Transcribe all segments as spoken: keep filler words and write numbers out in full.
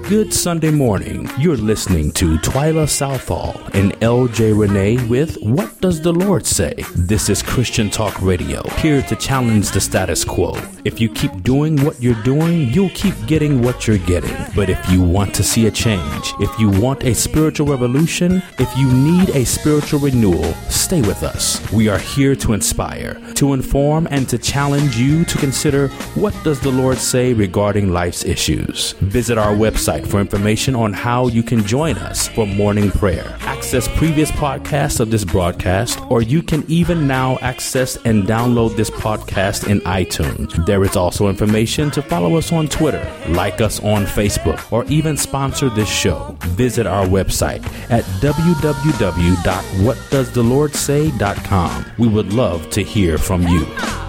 Good Sunday morning. You're listening to Twyla Southall and L J Renee with What Does the Lord Say? This is Christian Talk Radio, here to challenge the status quo. If you keep doing what you're doing, you'll keep getting what you're getting. But if you want to see a change, if you want a spiritual revolution, if you need a spiritual renewal, stay with us. We are here to inspire, to inform, and to challenge you to consider what does the Lord say regarding life's issues. Visit our website for information on how you can join us for morning prayer. Access previous podcasts of this broadcast, or you can even now access and download this podcast in iTunes. There is also information to follow us on Twitter, like us on Facebook, or even sponsor this show. Visit our website at w w w dot what does the lord say dot com. We would love to hear from you.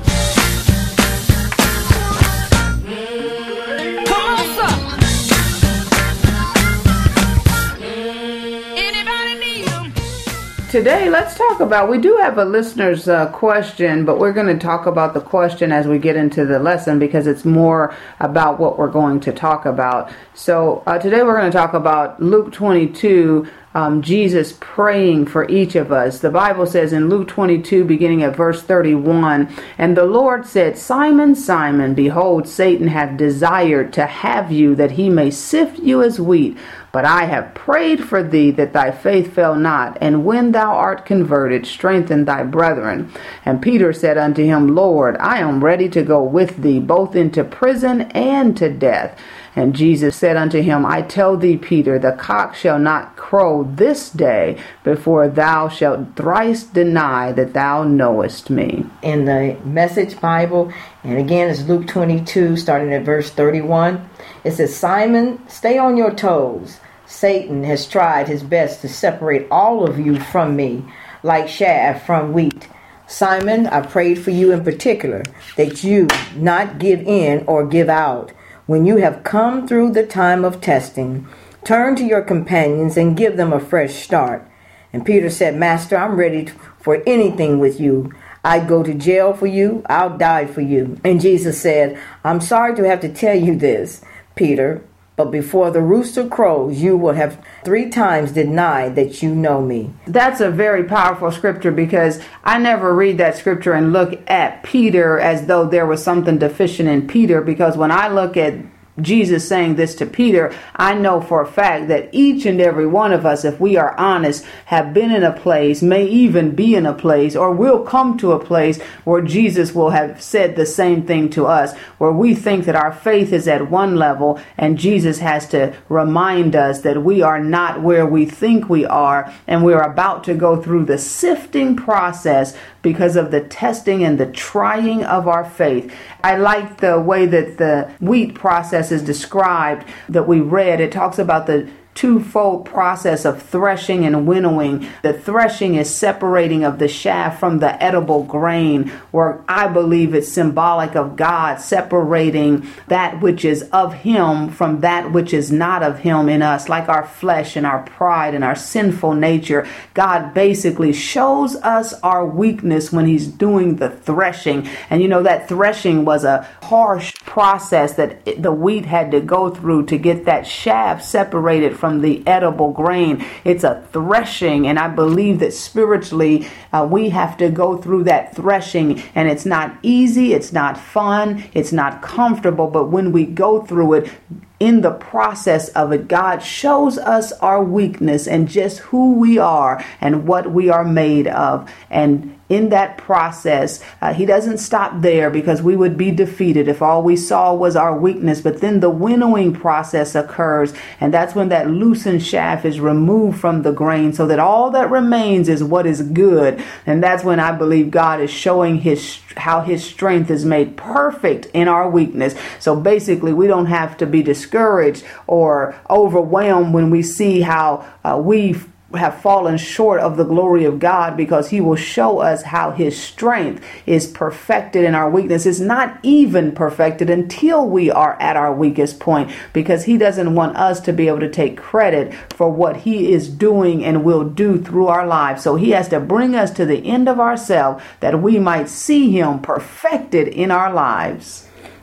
Today, let's talk about, we do have a listener's uh, question, but we're going to talk about the question as we get into the lesson because it's more about what we're going to talk about. So uh, today we're going to talk about Luke twenty-two, um, Jesus praying for each of us. The Bible says in Luke twenty-two, beginning at verse thirty-one, "And the Lord said, Simon, Simon, behold, Satan hath desired to have you, that he may sift you as wheat. But I have prayed for thee that thy faith fail not, and when thou art converted, strengthen thy brethren. And Peter said unto him, Lord, I am ready to go with thee, both into prison and to death. And Jesus said unto him, I tell thee, Peter, the cock shall not crow this day before thou shalt thrice deny that thou knowest me." In the Message Bible, and again it's Luke twenty-two, starting at verse thirty-one, it says, "Simon, stay on your toes. Satan has tried his best to separate all of you from me, like chaff from wheat. Simon, I prayed for you in particular, that you not give in or give out. When you have come through the time of testing, turn to your companions and give them a fresh start." And Peter said, "Master, I'm ready for anything with you. I'd go to jail for you. I'll die for you." And Jesus said, "I'm sorry to have to tell you this, Peter, but before the rooster crows, you will have three times denied that you know me." That's a very powerful scripture because I never read that scripture and look at Peter as though there was something deficient in Peter, because when I look at Jesus saying this to Peter, I know for a fact that each and every one of us, if we are honest, have been in a place, may even be in a place, or will come to a place where Jesus will have said the same thing to us, where we think that our faith is at one level and Jesus has to remind us that we are not where we think we are, and we're about to go through the sifting process because of the testing and the trying of our faith. I like the way that the wheat process is described that we read. It talks about the twofold process of threshing and winnowing. The threshing is separating of the chaff from the edible grain, where I believe it's symbolic of God separating that which is of Him from that which is not of Him in us, like our flesh and our pride and our sinful nature. God basically shows us our weakness when He's doing the threshing. And you know, that threshing was a harsh process that the wheat had to go through to get that chaff separated from the edible grain. It's a threshing, and I believe that spiritually uh, we have to go through that threshing, and it's not easy, it's not fun, it's not comfortable, but when we go through it, in the process of it, God shows us our weakness and just who we are and what we are made of. And in that process, uh, He doesn't stop there, because we would be defeated if all we saw was our weakness. But then the winnowing process occurs, and that's when that loosened chaff is removed from the grain so that all that remains is what is good. And that's when I believe God is showing His how His strength is made perfect in our weakness. So basically, we don't have to be discouraged or overwhelmed when we see how uh, we have fallen short of the glory of God, because He will show us how His strength is perfected in our weakness. It's not even perfected until we are at our weakest point, because He doesn't want us to be able to take credit for what He is doing and will do through our lives. So He has to bring us to the end of ourselves that we might see Him perfected in our lives.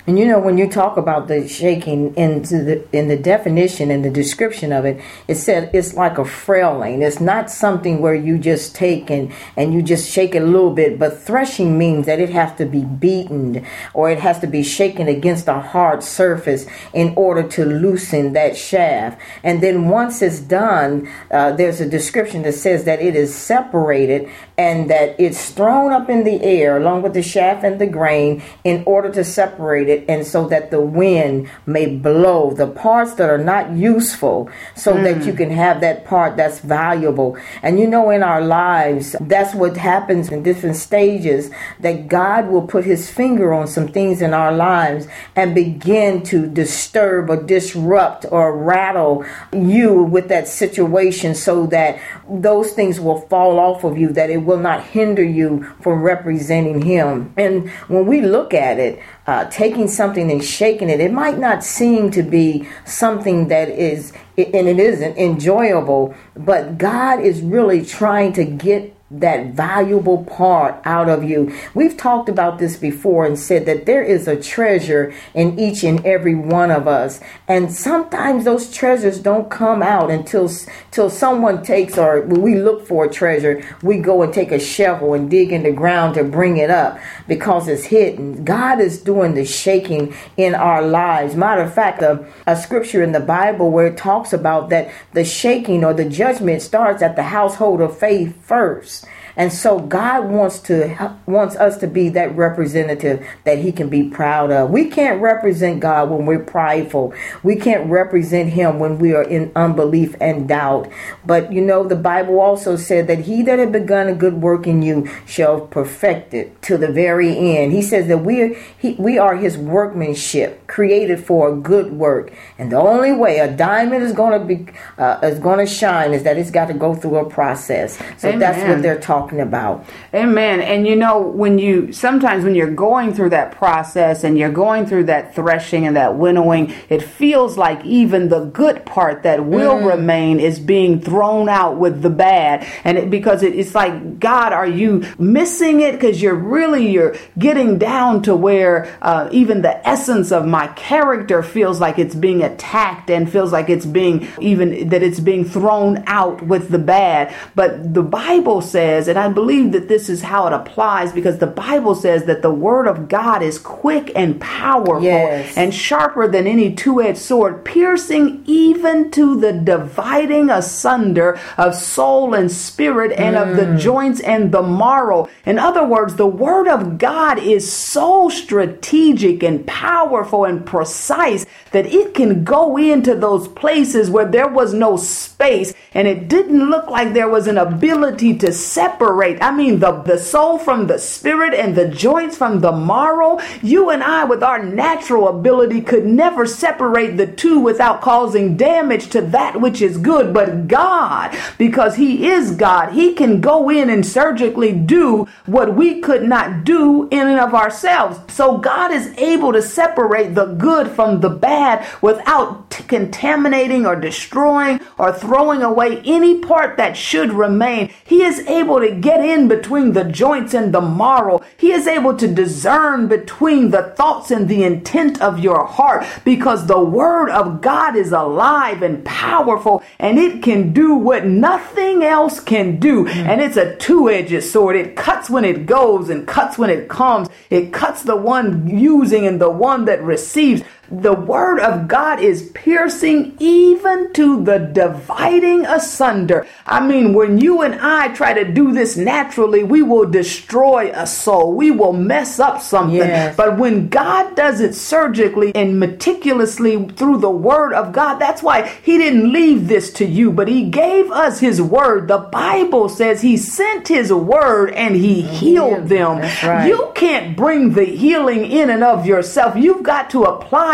And you know, when you talk about the shaking into the in the definition and the description of it, it said it's like a frailing. It's not something where you just take and, and you just shake it a little bit, but threshing means that it has to be beaten or it has to be shaken against a hard surface in order to loosen that shaft. And then once it's done, uh, there's a description that says that it is separated and that it's thrown up in the air along with the shaft and the grain in order to separate it, and so that the wind may blow the parts that are not useful so mm. that you can have that part that's valuable. And you know, in our lives, that's what happens in different stages, that God will put his finger on some things in our lives and begin to disturb or disrupt or rattle you with that situation so that those things will fall off of you, that it will not hinder you from representing him. And when we look at it, uh, taking something and shaking it, it might not seem to be something that is, and it isn't enjoyable, but God is really trying to get that valuable part out of you. We've talked about this before and said that there is a treasure in each and every one of us. And sometimes those treasures don't come out until, until someone takes, or when we look for a treasure, we go and take a shovel and dig in the ground to bring it up because it's hidden. God is doing the shaking in our lives. Matter of fact, a, a scripture in the Bible where it talks about that the shaking or the judgment starts at the household of faith first. And so God wants to wants us to be that representative that he can be proud of. We can't represent God when we're prideful. We can't represent him when we are in unbelief and doubt. But you know, the Bible also said that he that had begun a good work in you shall perfect it to the very end. He says that we are, he, we are his workmanship, created for a good work. And the only way a diamond is going to be uh, is going to shine is that it's got to go through a process. So Amen. That's what they're talking about. Amen. And you know, when you sometimes when you're going through that process and you're going through that threshing and that winnowing, it feels like even the good part that will mm. remain is being thrown out with the bad. And it, because it, it's like, God, are you missing it? Because you're really you're getting down to where uh, even the essence of my character feels like it's being attacked and feels like it's being even that it's being thrown out with the bad. But the Bible says, and I believe that this is how it applies, because the Bible says that the word of God is quick and powerful yes. and sharper than any two-edged sword, piercing even to the dividing asunder of soul and spirit and mm. of the joints and the marrow. In other words, the word of God is so strategic and powerful and precise that it can go into those places where there was no space and it didn't look like there was an ability to separate. I mean, the, the soul from the spirit and the joints from the marrow. You and I, with our natural ability, could never separate the two without causing damage to that which is good. But God, because he is God, he can go in and surgically do what we could not do in and of ourselves. So God is able to separate the good from the bad without t- contaminating or destroying or throwing away any part that should remain. He is able to get in between the joints and the marrow. He is able to discern between the thoughts and the intent of your heart, because the word of God is alive and powerful, and it can do what nothing else can do. Mm. And it's a two-edged sword. It cuts when it goes and cuts when it comes. It cuts the one using and the one that receives. The word of God is piercing even to the dividing asunder. I mean, when you and I try to do this naturally, we will destroy a soul. We will mess up something. Yes. But when God does it surgically and meticulously through the word of God, that's why he didn't leave this to you, but he gave us his word. The Bible says he sent his word and he healed them. That's right. You can't bring the healing in and of yourself. You've got to apply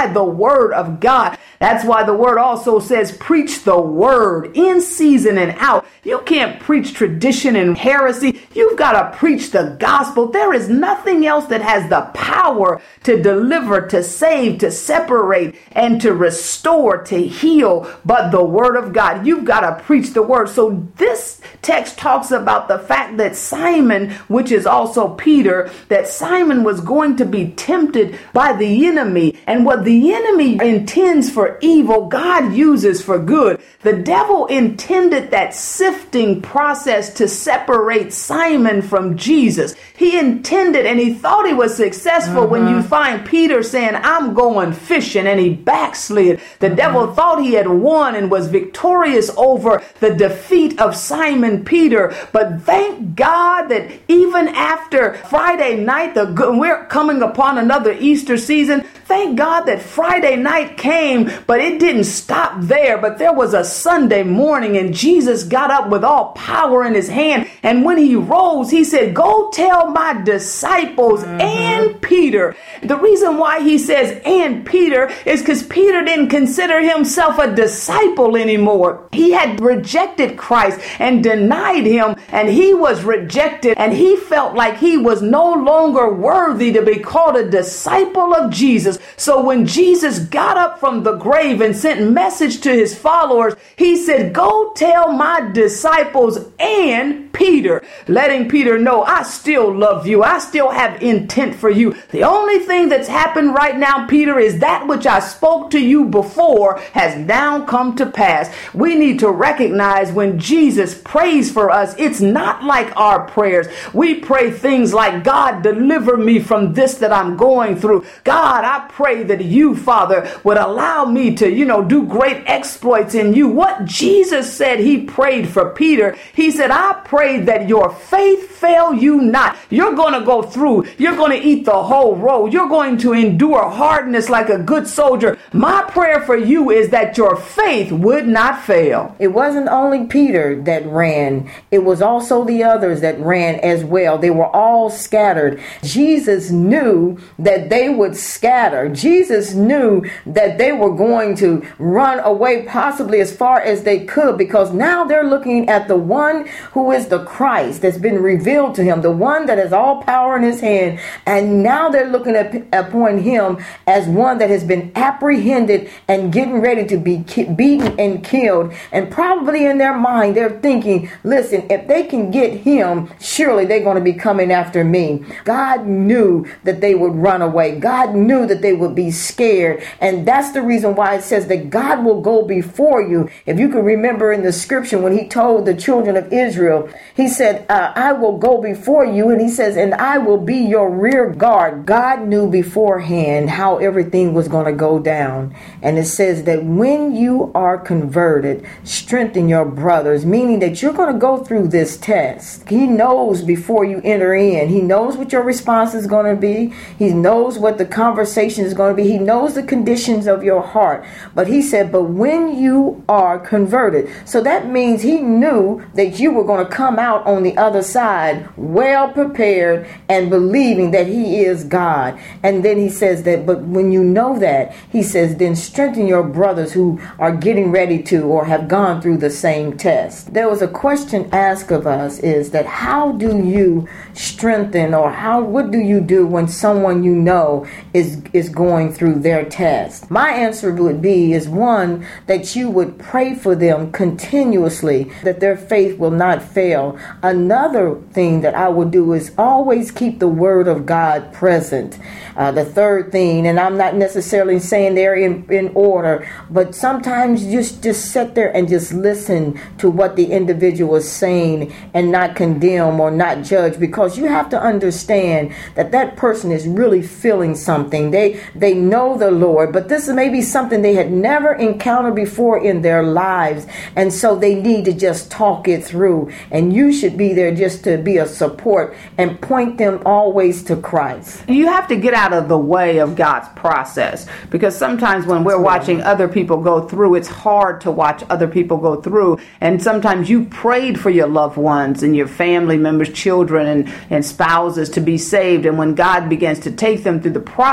by the word of God. That's why the word also says, preach the word in season and out. You can't preach tradition and heresy. You've got to preach the gospel. There is nothing else that has the power to deliver, to save, to separate, and to restore, to heal, but the word of God. You've got to preach the word. So this text talks about the fact that Simon, which is also Peter, that Simon was going to be tempted by the enemy. And what the enemy intends for evil, God uses for good. The devil intended that sifting process to separate Simon from Jesus. He intended, and he thought he was successful. Mm-hmm. When you find Peter saying, I'm going fishing, and he backslid. The mm-hmm. devil thought he had won and was victorious over the defeat of Simon Peter. But thank God that even after Friday night, the we're coming upon another Easter season. Thank God that Friday night came, but it didn't stop there. But there was a Sunday morning, and Jesus got up with all power in his hand. And when he rose, he said, go tell my disciples mm-hmm. and Peter. The reason why he says and Peter is because Peter didn't consider himself a disciple anymore. He had rejected Christ and denied him, and he was rejected, and he felt like he was no longer worthy to be called a disciple of Jesus. So when Jesus got up from the grave and sent message to his followers, he said, go tell my disciples and Peter, letting Peter know, I still love you. I still have intent for you. The only thing that's happened right now, Peter, is that which I spoke to you before has now come to pass. We need to recognize when Jesus prays for us, it's not like our prayers. We pray things like, God, deliver me from this that I'm going through. God, I pray that you, Father, would allow me to, you know, do great exploits in you. What Jesus said he prayed for Peter, he said, I pray that your faith fail you not. You're going to go through. You're going to eat the whole road. You're going to endure hardness like a good soldier. My prayer for you is that your faith would not fail. It wasn't only Peter that ran. It was also the others that ran as well. They were all scattered. Jesus knew that they would scatter. Jesus knew that they were going to run away possibly as far as they could, because now they're looking at the one who is the Christ that's been revealed to him, the one that has all power in his hand. And now they're looking at, upon him as one that has been apprehended and getting ready to be ki- beaten and killed. And probably in their mind, they're thinking, listen, if they can get him, surely they're going to be coming after me. God knew that they would run away. God knew that they would be scared. And that's the reason why it says that God will go before you. If you can remember in the scripture when he told the children of Israel, he said, uh, I will go before you. And he says, and I will be your rear guard. God knew beforehand how everything was going to go down. And it says that when you are converted, strengthen your brothers, meaning that you're going to go through this test. He knows before you enter in. He knows what your response is going to be. He knows what the conversation is going to be. He knows the conditions of your heart. But he said, but when you are converted. So that means he knew that you were going to come out on the other side well prepared and believing that he is God. And then he says that, but when you know that, he says, then strengthen your brothers who are getting ready to or have gone through the same test. There was a question asked of us, is that how do you strengthen, or how what do you do when someone you know is is going through their test? My answer would be is one, that you would pray for them continuously, that their faith will not fail. Another thing that I would do is always keep the word of God present. Uh, the third thing, and I'm not necessarily saying they're in, in order, but sometimes just, just sit there and just listen to what the individual is saying and not condemn or not judge, because you have to understand that that person is really feeling something. They, they know the Lord, but this may be something they had never encountered before in their lives, and so they need to just talk it through, and you should be there just to be a support and point them always to Christ. You have to get out of the way of God's process, because sometimes when we're watching other people go through, it's hard to watch other people go through. And sometimes you prayed for your loved ones and your family members, children and, and spouses to be saved. And when God begins to take them through the process that he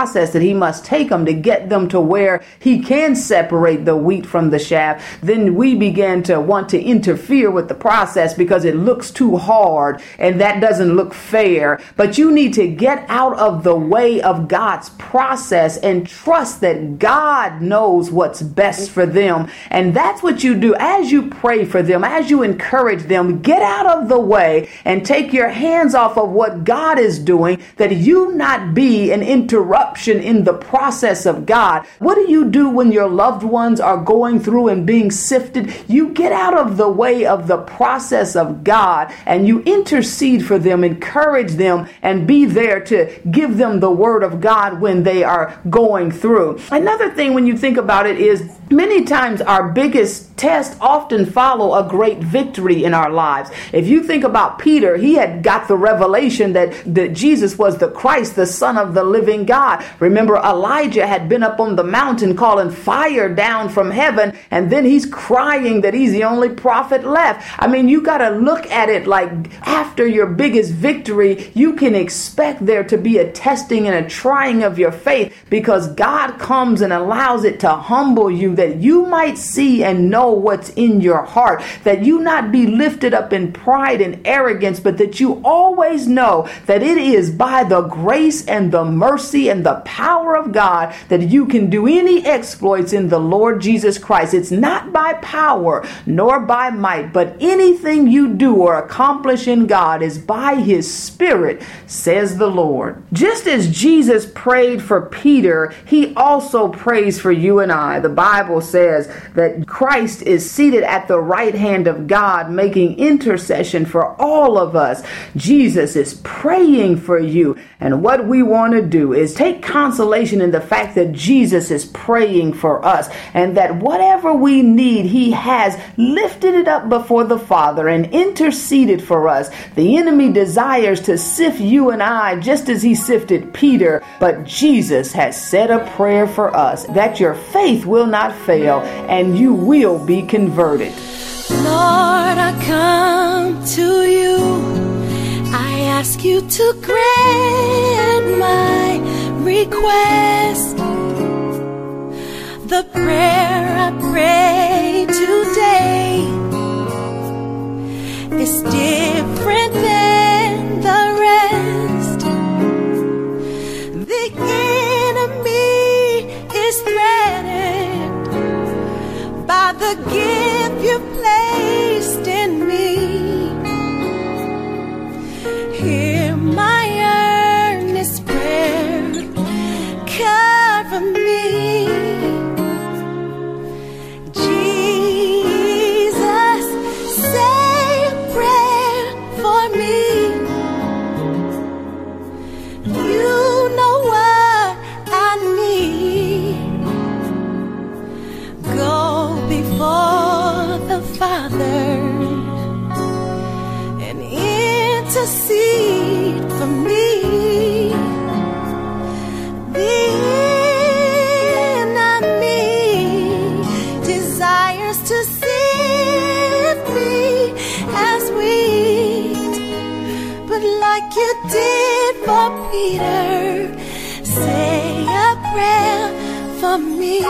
he must take them to get them to where he can separate the wheat from the chaff, then we begin to want to interfere with the process because it looks too hard and that doesn't look fair. But you need to get out of the way of God's process and trust that God knows what's best for them. And that's what you do as you pray for them, as you encourage them. Get out of the way and take your hands off of what God is doing, that you not be an interruption in the process of God. What do you do when your loved ones are going through and being sifted? You get out of the way of the process of God and you intercede for them, encourage them, and be there to give them the word of God when they are going through. Another thing when you think about it is many times our biggest tests often follow a great victory in our lives. If you think about Peter, he had got the revelation that, that Jesus was the Christ, the Son of the living God. Remember, Elijah had been up on the mountain calling fire down from heaven, and then he's crying that he's the only prophet left. I mean, you got to look at it like after your biggest victory, you can expect there to be a testing and a trying of your faith, because God comes and allows it to humble you, that you might see and know what's in your heart, that you not be lifted up in pride and arrogance, but that you always know that it is by the grace and the mercy and the power of God that you can do any exploits in the Lord Jesus Christ. It's not by power nor by might, but anything you do or accomplish in God is by his Spirit, says the Lord. Just as Jesus prayed for Peter, he also prays for you and I. The Bible says that Christ is seated at the right hand of God, making intercession for all of us. Jesus is praying for you. And what we want to do is take consolation in the fact that Jesus is praying for us, and that whatever we need, he has lifted it up before the Father and interceded for us. The enemy desires to sift you and I just as he sifted Peter, but Jesus has said a prayer for us that your faith will not fail and you will be converted. Lord, I come to you. I ask you to grant my request. The prayer I pray today is different than the rest. The enemy is threatened by the gift you placed in me. Hear my earnest prayer, cover me. Jesus, say a prayer for me. You know what I need. Go before the Father and intercede for me. The enemy desires to sift me as wheat, but like you did for Peter, say a prayer for me.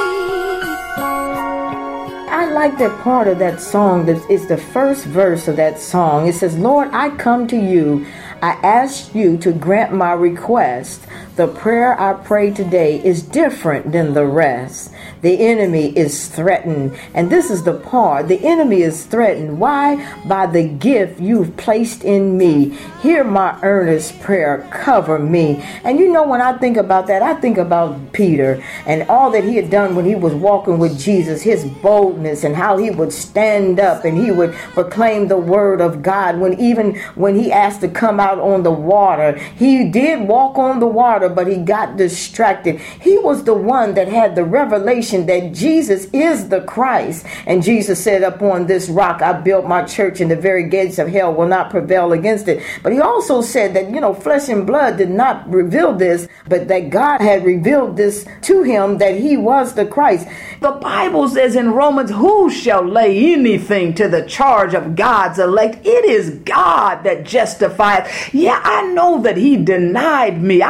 I like that part of that song. That is the first verse of that song. It says, Lord, I come to you. I ask you to grant my request. The prayer I pray today is different than the rest. The enemy is threatened. And this is the part. The enemy is threatened. Why? By the gift you've placed in me. Hear my earnest prayer. Cover me. And you know, when I think about that, I think about Peter and all that he had done when he was walking with Jesus, his boldness and how he would stand up and he would proclaim the word of God. When even when he asked to come out on the water, he did walk on the water, but he got distracted. He was the one that had the revelation that Jesus is the Christ. And Jesus said, upon this rock I built my church, and the very gates of hell will not prevail against it. But he also said that, you know, flesh and blood did not reveal this, but that God had revealed this to him, that he was the Christ. The Bible says in Romans, who shall lay anything to the charge of God's elect? It is God that justifieth. Yeah, I know that he denied me. I know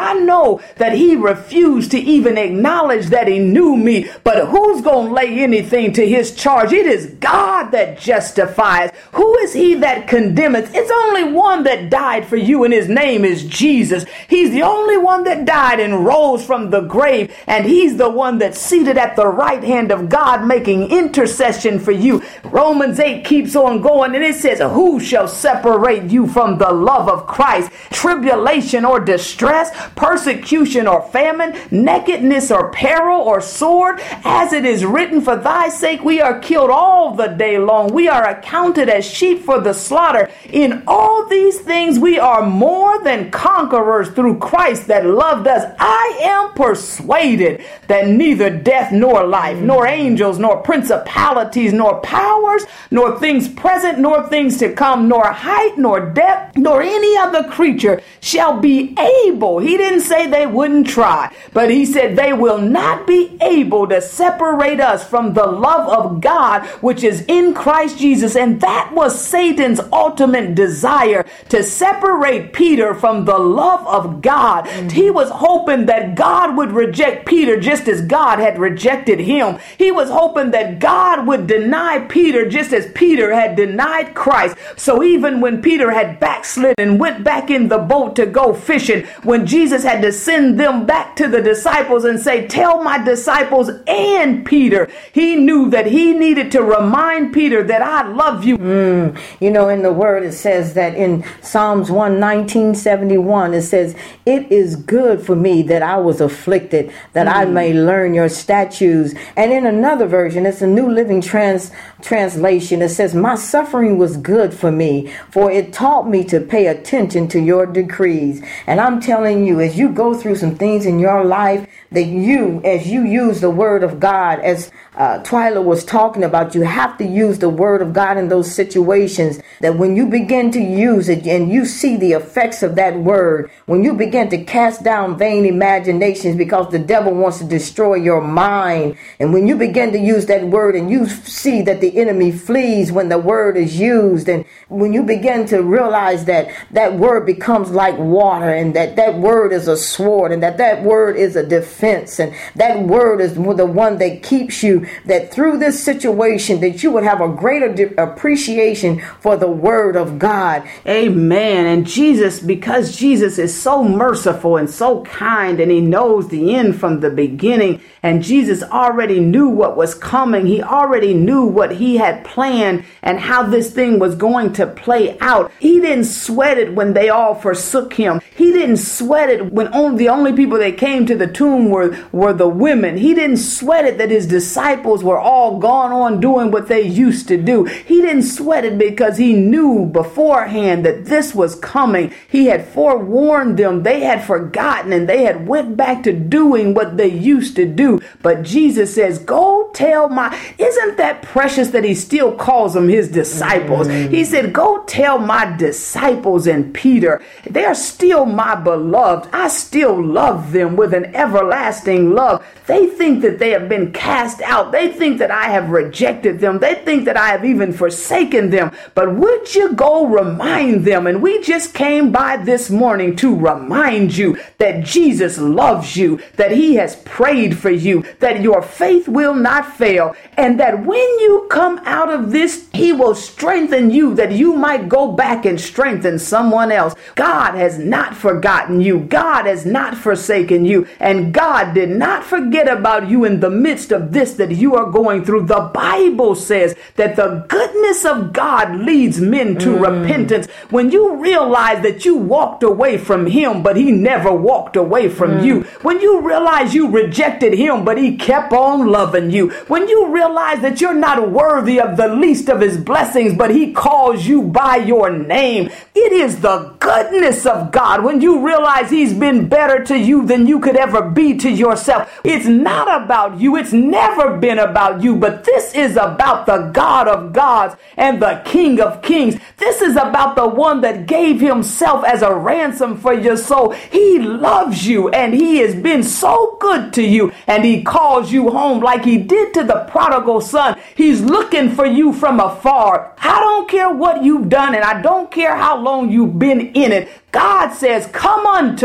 so that he refused to even acknowledge that he knew me. But who's going to lay anything to his charge? It is God that justifies. Who is he that condemneth? It's only one that died for you, and his name is Jesus. He's the only one that died and rose from the grave, and he's the one that's seated at the right hand of God making intercession for you. Romans eight keeps on going, and it says, who shall separate you from the love of Christ? Tribulation or distress, persecution or famine, nakedness or peril or sword? As it is written, for thy sake we are killed all the day long. We are accounted as sheep for the slaughter. In all these things we are more than conquerors through Christ that loved us. I am persuaded that neither death nor life, nor angels, nor principalities, nor powers, nor things present, nor things to come, nor height, nor depth, nor any other creature shall be able. He didn't say they wouldn't try, but he said they will not be able to separate us from the love of God, which is in Christ Jesus. And that was Satan's ultimate desire, to separate Peter from the love of God. Mm-hmm. He was hoping that God would reject Peter just as God had rejected him. He was hoping that God would deny Peter just as Peter had denied Christ. So even when Peter had backslid and went back in the boat to go fishing, when Jesus had to send them back to the disciples and say, tell my disciples and Peter, he knew that he needed to remind Peter that I love you. Mm. You know, in the word, it says that in Psalms one nineteen seventy-one, it says, it is good for me that I was afflicted, that mm. I may learn your statutes. And in another version, it's a New Living Trans translation. It says, my suffering was good for me, for it taught me to pay attention to your decrees. And I'm telling you, as you go through some things in your life, that you, as you use the word of God, as uh, Twyla was talking about, you have to use the word of God in those situations, that when you begin to use it and you see the effects of that word, when you begin to cast down vain imaginations, because the devil wants to destroy your mind, and when you begin to use that word and you see that the enemy flees when the word is used, and when you begin to realize that that word becomes like water, and that that word is a sword, and that that word is a defense, and that word is the one that keeps you, that through this situation that you would have a greater de- appreciation for the word of God. Amen. And Jesus, because Jesus is so merciful and so kind, and he knows the end from the beginning, and Jesus already knew what was coming. He already knew what he had planned and how this thing was going to play out. He didn't sweat it when they all forsook him. He didn't sweat it when only the only people that came to the tomb were, were the women. He didn't sweat it that his disciples were all gone on doing what they used to do. He didn't sweat it because he knew beforehand that this was coming. He had forewarned them. They had forgotten and they had went back to doing what they used to do. But Jesus says, go tell my, isn't that precious that he still calls them his disciples? Mm-hmm. He said, go tell my disciples and Peter, they are still my beloved. I still love them with an everlasting love. They think that they have been cast out. They think that I have rejected them. They think that I have even forsaken them. But would you go remind them? And we just came by this morning to remind you that Jesus loves you, that he has prayed for you, that your faith will not fail, and that when you come out of this, he will strengthen you, that you might go back and strengthen someone else. God has not forgotten you. God has not forsaken you. And God did not forget about you in the midst of this that you are going through. The Bible says that the goodness of God leads men to mm. repentance. When you realize that you walked away from him, but he never walked away from mm. you. When you realize you rejected him, but he kept on loving you. When you realize that you're not worthy of the least of his blessings, but he calls you by your name. It is the goodness of God. When you realize he's been better to you than you could ever be to yourself. It's not about you. It's never been about you, but this is about the God of gods and the King of kings. This is about the one that gave himself as a ransom for your soul. He loves you and he has been so good to you, and he calls you home like he did to the prodigal son. He's looking for you from afar. I don't care what you've done, and I don't care how long you've been in it. God says, come unto me, all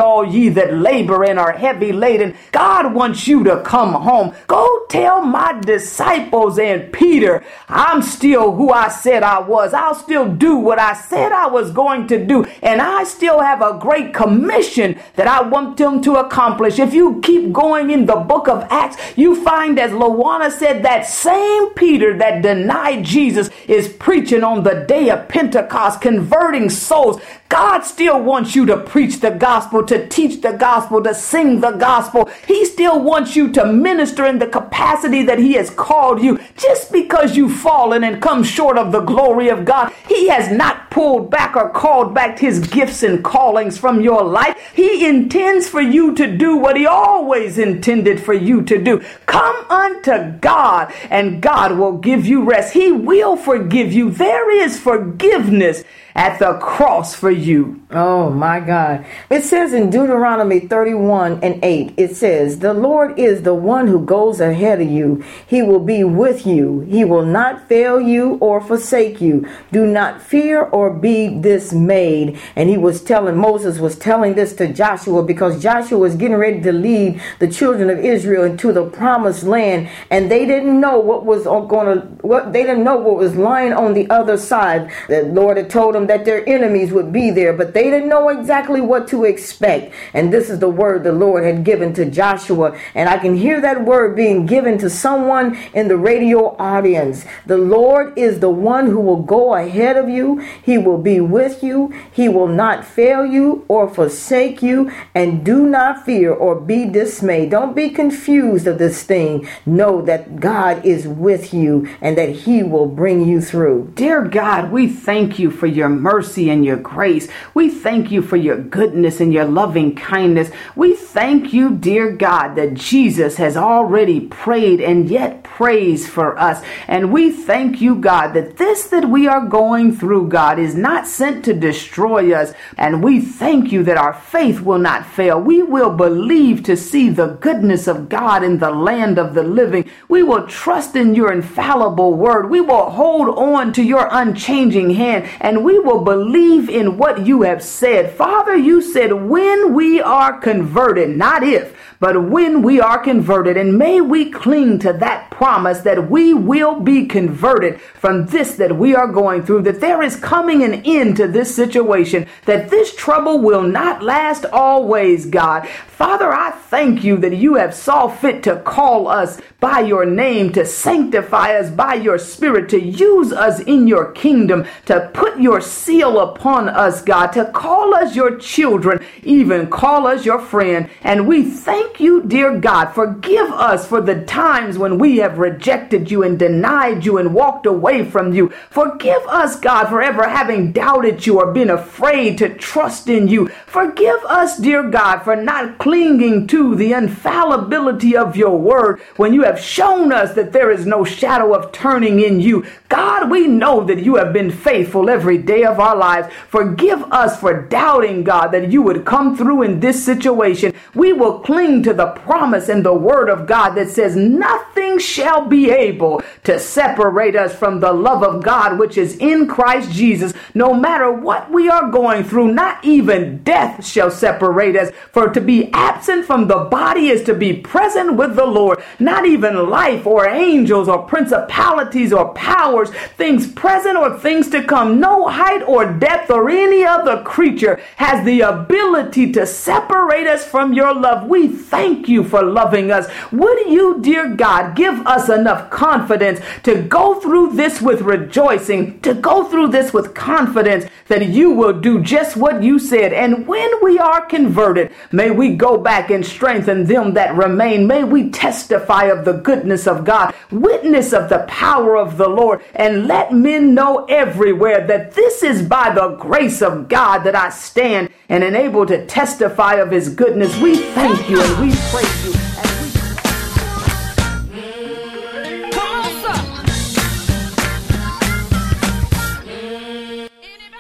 all ye that labor and are heavy laden. God wants you to come home. Go tell my disciples and Peter, I'm still who I said I was. I'll still do what I said I was going to do. And I still have a great commission that I want them to accomplish. If you keep going in the book of Acts, you find, as Lawana said, that same Peter that denied Jesus is preaching on the day of Pentecost, converting souls. God still wants you to preach the gospel, to teach the gospel, to sing the gospel. He still wants you to minister in the capacity that he has called you. Just because you've fallen and come short of the glory of God, he has not pulled back or called back his gifts and callings from your life. He intends for you to do what he always intended for you to do. Come unto God, and God will give you rest. He will forgive you. There is forgiveness at the cross for you. Oh my God. It says in Deuteronomy thirty-one and eight, it says, the Lord is the one who goes ahead of you. He will be with you. He will not fail you or forsake you. Do not fear or be dismayed. And he was telling, Moses was telling this to Joshua, because Joshua was getting ready to lead the children of Israel into the promised land. And they didn't know what was going to, what they didn't know what was lying on the other side. The Lord had told them that their enemies would be there, but they didn't know exactly what to expect. And this is the word the Lord had given to Joshua. And I can hear that word being given to someone in the radio audience. The Lord is the one who will go ahead of you. He will be with you. He will not fail you or forsake you. And do not fear or be dismayed. Don't be confused of this thing. Know that God is with you and that he will bring you through. Dear God, we thank you for your mercy and your grace. We thank you for your goodness and your loving kindness. We thank you, dear God, that Jesus has already prayed and yet prays for us. And we thank you, God, that this that we are going through, God, is not sent to destroy us. And we thank you that our faith will not fail. We will believe to see the goodness of God in the land of the living. We will trust in your infallible word. We will hold on to your unchanging hand, and we will believe in what you have said. Father, you said when we are converted, not if, but when we are converted, and may we cling to that promise that we will be converted from this that we are going through, that there is coming an end to this situation, that this trouble will not last always, God. Father, I thank you that you have saw fit to call us by your name, to sanctify us by your spirit, to use us in your kingdom, to put your seal upon us, God, to call us your children, even call us your friend. And we thank you, dear God. Forgive us for the times when we have rejected you and denied you and walked away from you. Forgive us, God, for ever having doubted you or been afraid to trust in you. Forgive us, dear God, for not clinging to the infallibility of your word when you have shown us that there is no shadow of turning in you. God, we know that you have been faithful every day of our lives. Forgive us for doubting, God, that you would come through in this situation. We will cling to the promise and the word of God that says nothing shall be able to separate us from the love of God which is in Christ Jesus. No matter what we are going through, not even death shall separate us. For to be absent from the body is to be present with the Lord. Not even life or angels or principalities or powers, things present or things to come, no height or depth or any other creature has the ability to separate us from your love. We thank you for loving us. Would you, dear God, give us enough confidence to go through this with rejoicing, to go through this with confidence that you will do just what you said. And when we are converted, may we go back and strengthen them that remain. May we testify of the goodness of God, witness of the power of the Lord, and let men know everywhere that this is by the grace of God that I stand and am able to testify of his goodness. We thank you and we praise you.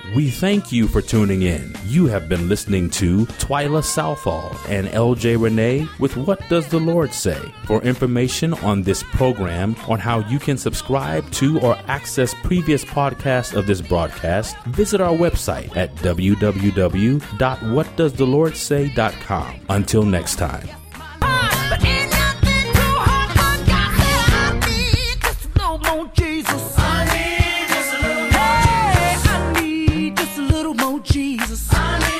We thank you for tuning in. You have been listening to Twyla Southall and L J Renee with What Does the Lord Say? For information on this program, on how you can subscribe to or access previous podcasts of this broadcast, visit our website at w w w dot what does the lord say dot com. Until next time. But ain't nothing too hard for God. I need just a little more Jesus. I need just a little more Jesus. Hey, I need just a little more Jesus. I need